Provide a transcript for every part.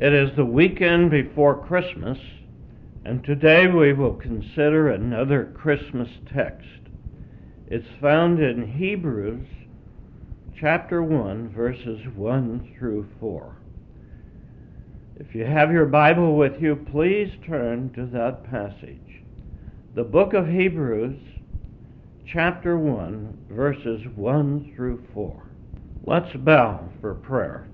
It is the weekend before Christmas, and today we will consider another Christmas text. It's found in Hebrews chapter 1, verses 1 through 4. If you have your Bible with you, please turn to that passage. The book of Hebrews, chapter 1, verses 1 through 4. Let's bow for prayer.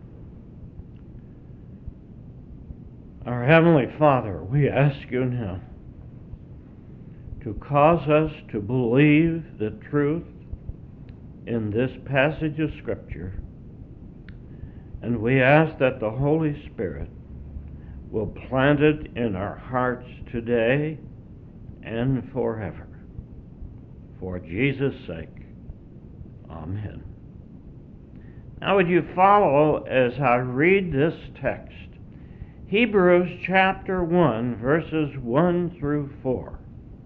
Our Heavenly Father, we ask you now to cause us to believe the truth in this passage of Scripture, and we ask that the Holy Spirit will plant it in our hearts today and forever. For Jesus' sake, amen. Now would you follow as I read this text? Hebrews chapter 1, verses 1 through 4.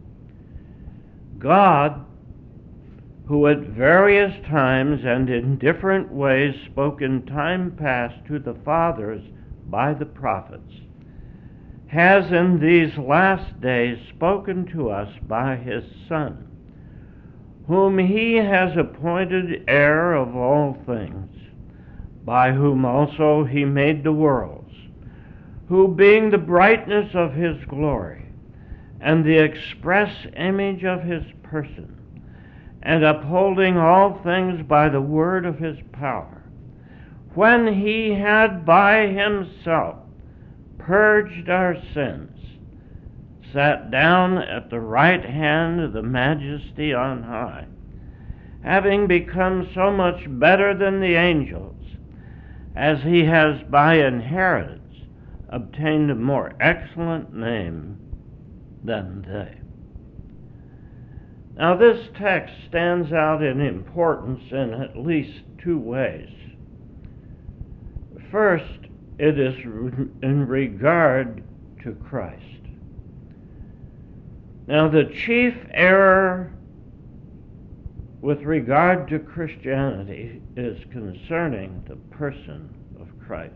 God, who at various times and in different ways spoke in time past to the fathers by the prophets, has in these last days spoken to us by his Son, whom he has appointed heir of all things, by whom also he made the worlds, who being the brightness of his glory, and the express image of his person, and upholding all things by the word of his power, when he had by himself purged our sins, sat down at the right hand of the Majesty on high, having become so much better than the angels, as he has by inheritance obtained a more excellent name than they. Now this text stands out in importance in at least two ways. First, it is in regard to Christ. Now the chief error with regard to Christianity is concerning the person of Christ.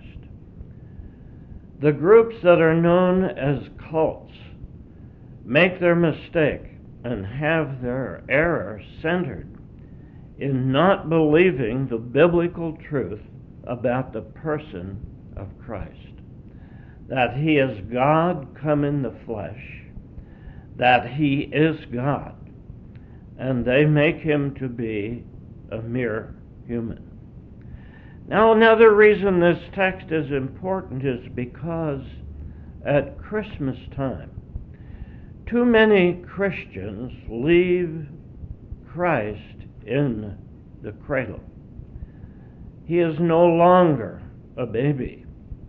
The groups that are known as cults make their mistake and have their error centered in not believing the biblical truth about the person of Christ. That he is God come in the flesh, that he is God, and they make him to be a mere human. Now, another reason this text is important is because at Christmas time, too many Christians leave Christ in the cradle. He is no longer a baby.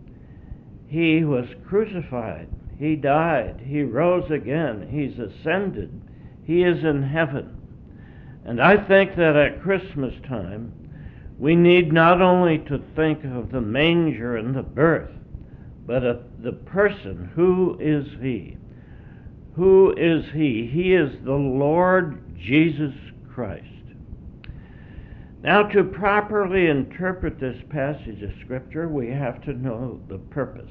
He was crucified. He died. He rose again. He's ascended. He is in heaven. And I think that at Christmas time, we need not only to think of the manger and the birth, but of the person. Who is he? Who is he? He is the Lord Jesus Christ. Now, to properly interpret this passage of Scripture, we have to know the purpose.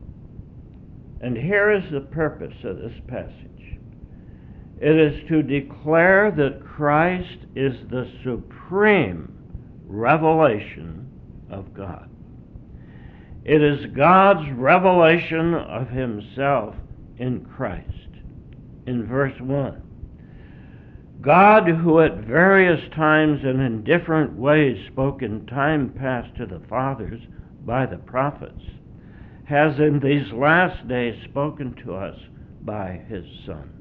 And here is the purpose of this passage. It is to declare that Christ is the supreme revelation of God. It is God's revelation of himself in Christ. In verse 1, God, who at various times and in different ways spoke in time past to the fathers by the prophets, has in these last days spoken to us by his Son.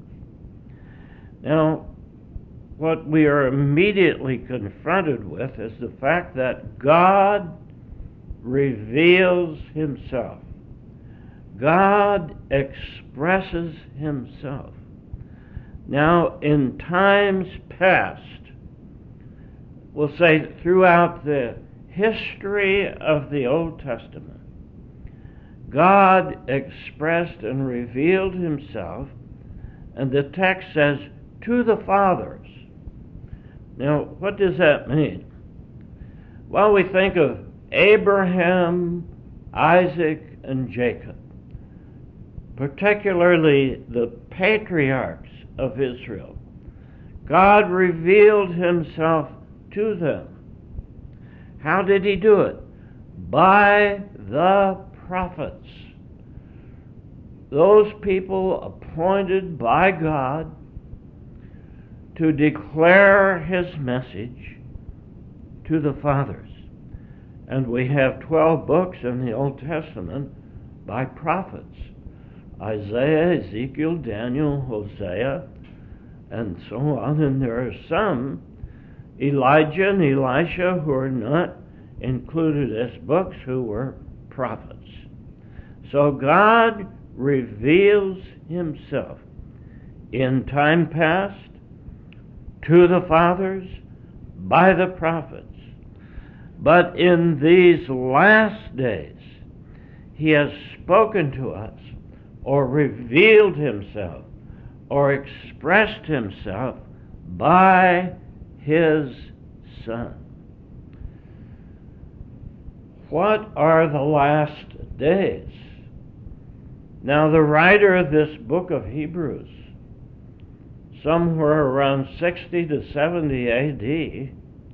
Now, what we are immediately confronted with is the fact that God reveals himself. God expresses himself. Now, in times past, we'll say throughout the history of the Old Testament, God expressed and revealed himself, and the text says, to the fathers. Now, what does that mean? Well, we think of Abraham, Isaac and Jacob, particularly the patriarchs of Israel. God revealed himself to them. How did he do it? By the prophets. Those people appointed by God to declare his message to the fathers. And we have 12 books in the Old Testament by prophets: Isaiah, Ezekiel, Daniel, Hosea, and so on. And there are some, Elijah and Elisha, who are not included as books, who were prophets. So God reveals himself in time past to the fathers by the prophets. But in these last days, he has spoken to us, or revealed himself, or expressed himself by his Son. What are the last days? Now, the writer of this book of Hebrews, somewhere around 60 to 70 A.D.,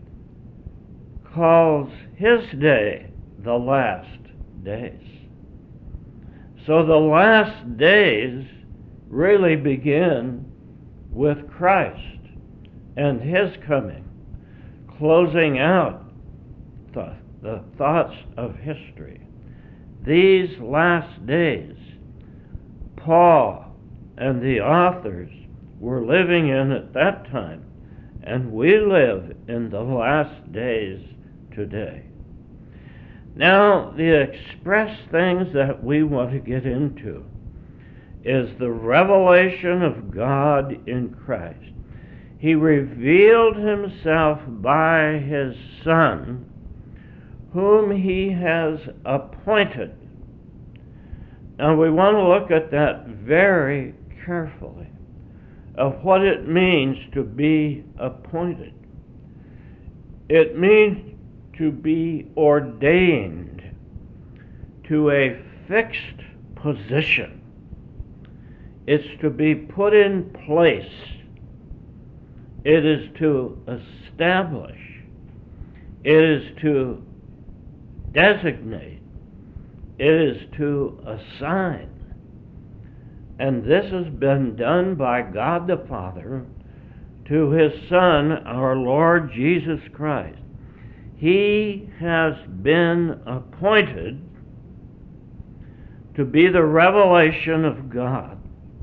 calls his day the last days. So the last days really begin with Christ and his coming, closing out the thoughts of history. These last days, Paul and the authors were living in at that time, and we live in the last days today. Now, the express things that we want to get into is the revelation of God in Christ. He revealed himself by his Son, whom he has appointed. Now, we want to look at that very carefully, of what it means to be appointed. It means to be ordained to a fixed position. It's to be put in place. It is to establish. It is to designate. It is to assign. And this has been done by God the Father to his Son, our Lord Jesus Christ. He has been appointed to be the revelation of God.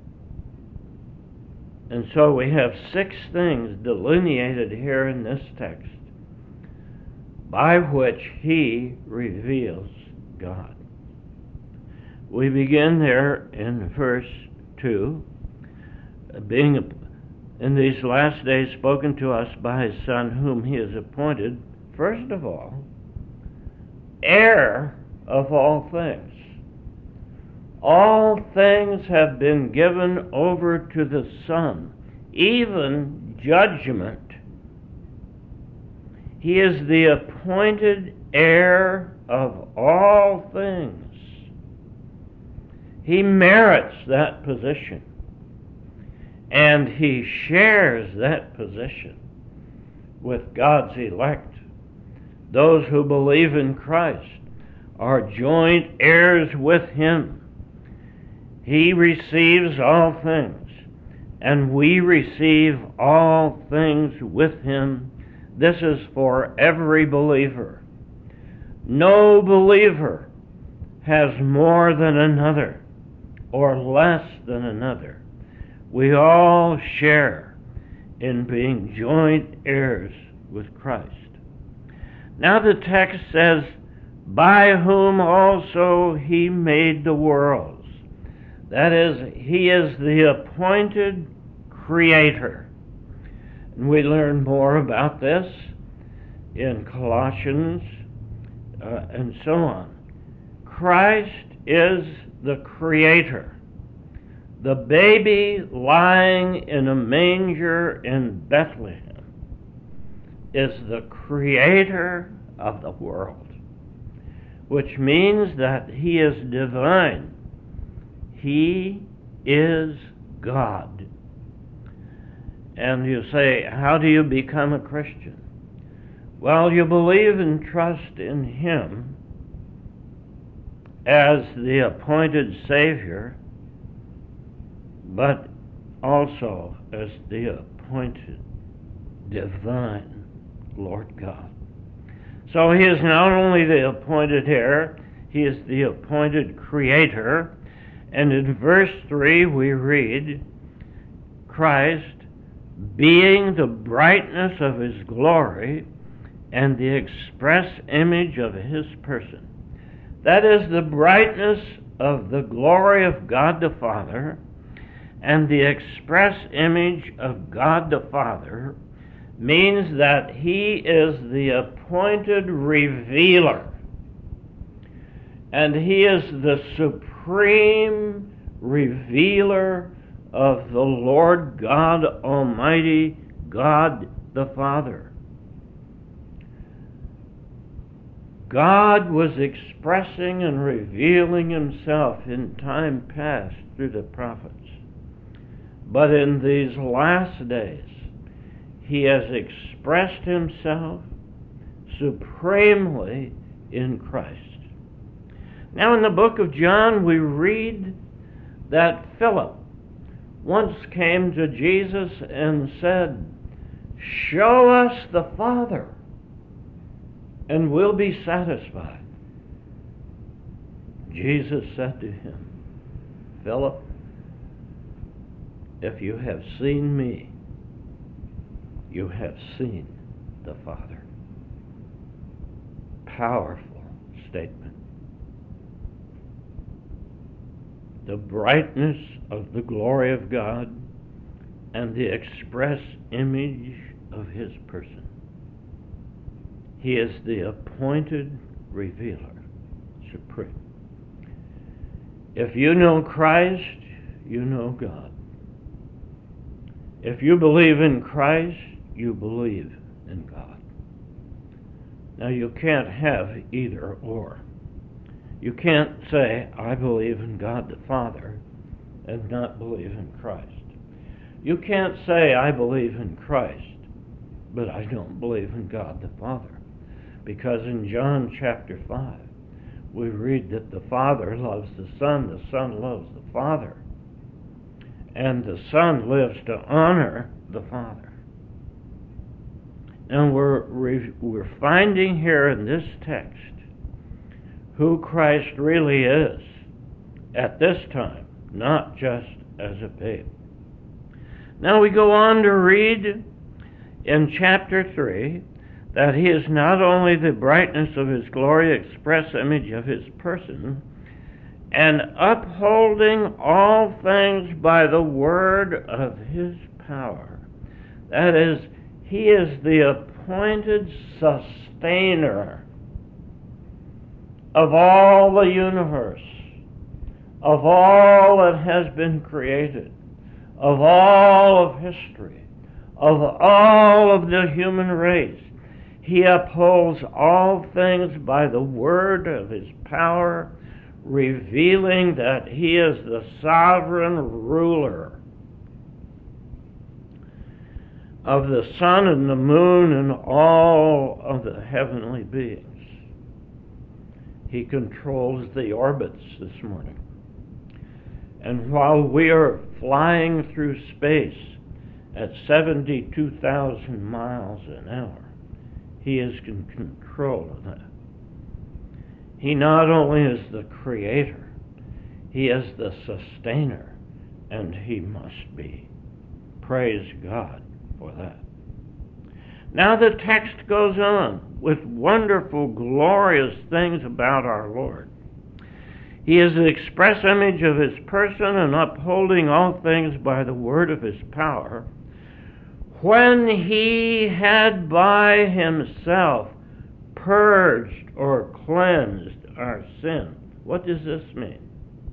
And so we have 6 things delineated here in this text by which he reveals God. We begin there in verse 2, being in these last days spoken to us by his Son, whom he has appointed, first of all, heir of all things. All things have been given over to the Son, even judgment. He is the appointed heir of all things. He merits that position, and he shares that position with God's elect. Those who believe in Christ are joint heirs with him. He receives all things, and we receive all things with him. This is for every believer. No believer has more than another or less than another. We all share in being joint heirs with Christ. Now the text says, by whom also he made the worlds. That is, he is the appointed creator. And we learn more about this in Colossians and so on. Christ is the creator. The baby lying in a manger in Bethlehem is the creator of the world. which means that he is divine. He is God. And you say, how do you become a Christian? Well, you believe and trust in him as the appointed Savior, but also as the appointed divine Lord God. So he is not only the appointed heir, he is the appointed creator. And in verse 3 we read, Christ, being the brightness of his glory and the express image of his person. That is, the brightness of the glory of God the Father and the express image of God the Father means that he is the appointed revealer, and he is the supreme revealer of the Lord God Almighty, God the Father. God was expressing and revealing himself in time past through the prophets. But in these last days, he has expressed himself supremely in Christ. Now in the book of John, we read that Philip once came to Jesus and said, "Show us the Father, and we'll be satisfied." Jesus said to him, "Philip, if you have seen me, you have seen the Father." Powerful statement. The brightness of the glory of God and the express image of his person. He is the appointed revealer, supreme. If you know Christ, you know God. If you believe in Christ, you believe in God. Now you can't have either or. You can't say, I believe in God the Father, and not believe in Christ. You can't say, I believe in Christ, but I don't believe in God the Father. Because in John chapter 5, we read that the Father loves the Son loves the Father, and the Son lives to honor the Father. And we're finding here in this text who Christ really is at this time, not just as a babe. Now we go on to read in chapter 3 that he is not only the brightness of his glory, express image of his person, and upholding all things by the word of his power. That is, he is the appointed sustainer of all the universe, of all that has been created, of all of history, of all of the human race. He upholds all things by the word of his power, revealing that he is the sovereign ruler of the sun and the moon and all of the heavenly beings. He controls the orbits this morning. And while we are flying through space at 72,000 miles an hour, he is in control of that. He not only is the creator, he is the sustainer, and he must be. Praise God for that. Now the text goes on with wonderful, glorious things about our Lord. He is the express image of his person and upholding all things by the word of his power. When he had by himself purged or cleansed our sin. What does this mean?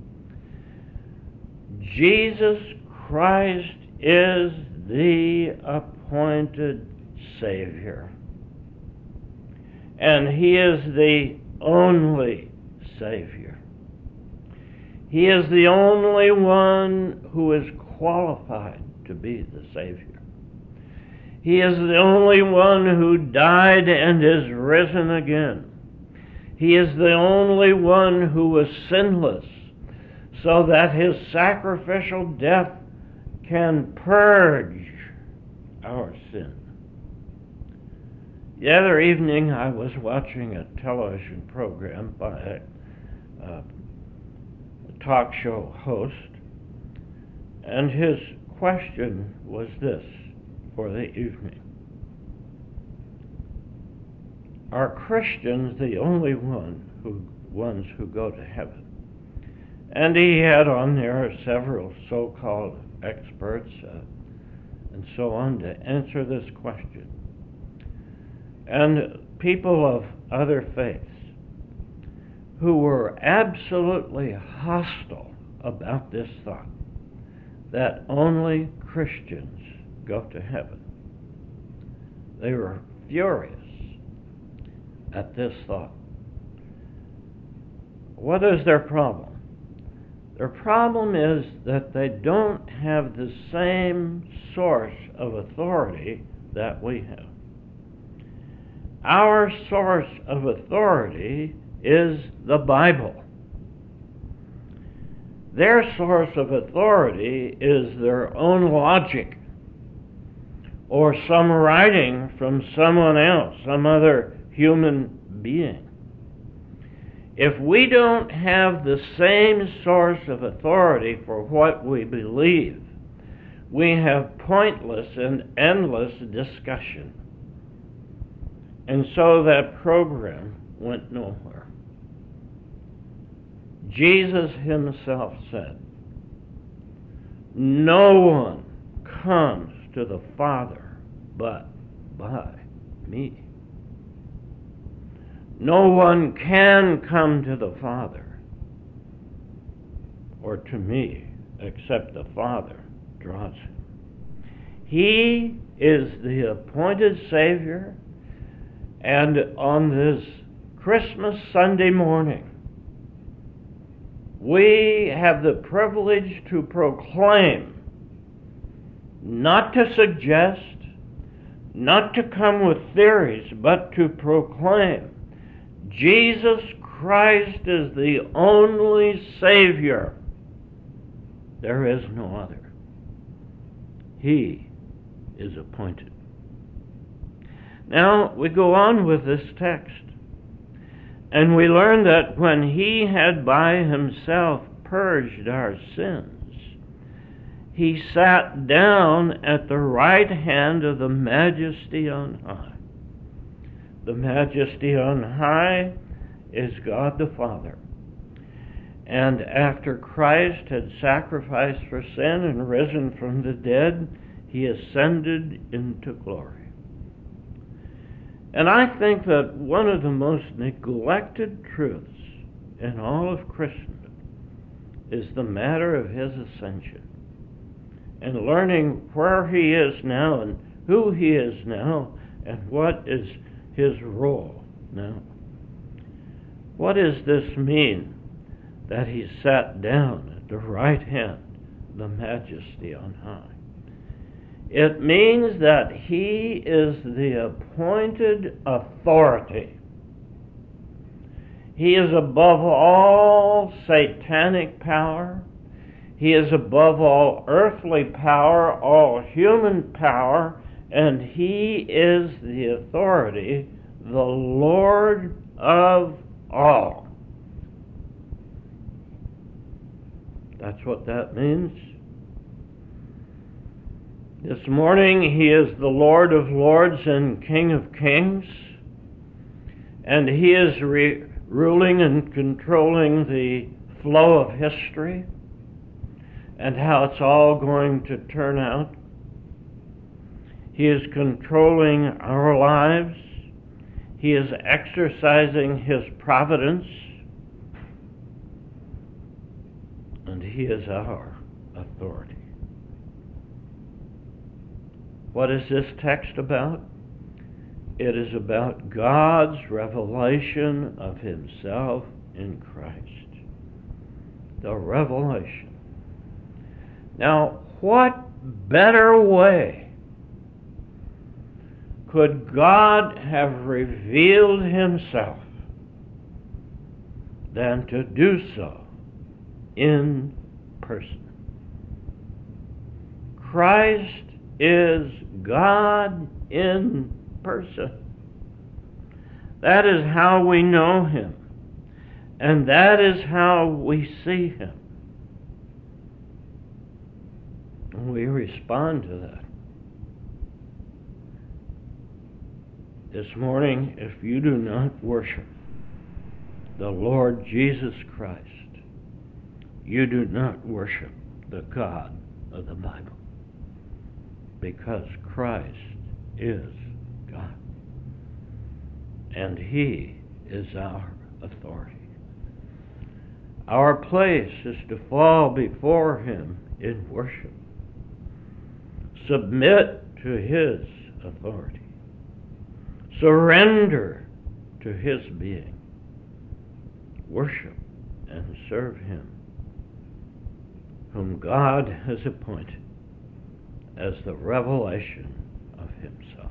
Jesus Christ is the appointed Savior. And he is the only Savior. He is the only one who is qualified to be the Savior. He is the only one who died and is risen again. He is the only one who was sinless, so that his sacrificial death can purge our sin. The other evening I was watching a television program by a talk show host, and his question was this for the evening: are Christians the only ones who go to heaven? And he had on there several so-called experts and so on to answer this question. And people of other faiths who were absolutely hostile about this thought, that only Christians go to heaven. They were furious at this thought. What is their problem? Their problem is that they don't have the same source of authority that we have. Our source of authority is the Bible. Their source of authority is their own logic, or some writing from someone else, some other human being. If we don't have the same source of authority for what we believe, we have pointless and endless discussion. And so that program went nowhere. Jesus himself said, "No one comes to the Father but by me." No one can come to the Father or to me except the Father draws him. He is the appointed Savior, and on this Christmas Sunday morning, we have the privilege to proclaim, not to suggest, not to come with theories, but to proclaim Jesus Christ is the only Savior. There is no other. He is appointed. Now we go on with this text, and we learn that when he had by himself purged our sins, he sat down at the right hand of the Majesty on high. The Majesty on high is God the Father. And after Christ had sacrificed for sin and risen from the dead, he ascended into glory. And I think that one of the most neglected truths in all of Christendom is the matter of his ascension, and learning where he is now and who he is now and what is his role now. What does this mean, that he sat down at the right hand of the Majesty on high? It means that he is the appointed authority. He is above all satanic power. He is above all earthly power, all human power, and he is the authority, the Lord of all. That's what that means. This morning, he is the Lord of lords and King of kings, and he is ruling and controlling the flow of history and how it's all going to turn out. He is controlling our lives. He is exercising his providence, and he is our authority. What is this text about? It is about God's revelation of himself in Christ. The revelation. Now, what better way could God have revealed himself than to do so in person? Christ is God in person. That is how we know him, and that is how we see him. We respond to that. This morning, if you do not worship the Lord Jesus Christ, you do not worship the God of the Bible, because Christ is God, and he is our authority. Our place is to fall before him in worship, submit to his authority, surrender to his being, worship and serve him, whom God has appointed as the revelation of himself.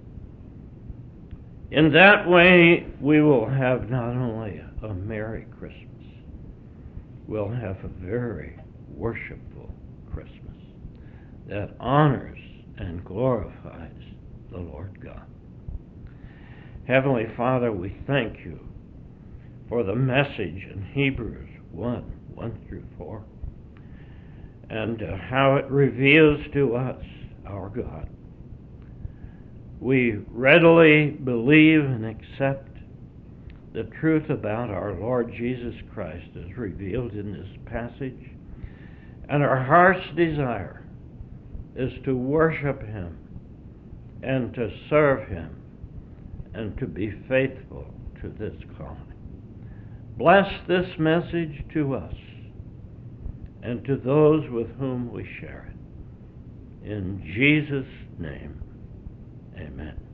In that way, we will have not only a Merry Christmas, we'll have a very worshipful Christmas that honors and glorifies the Lord God. Heavenly Father, we thank you for the message in Hebrews 1:1-4, and how it reveals to us our God. We readily believe and accept the truth about our Lord Jesus Christ as revealed in this passage, and our heart's desire is to worship him and to serve him and to be faithful to this calling. Bless this message to us and to those with whom we share it. In Jesus' name, amen.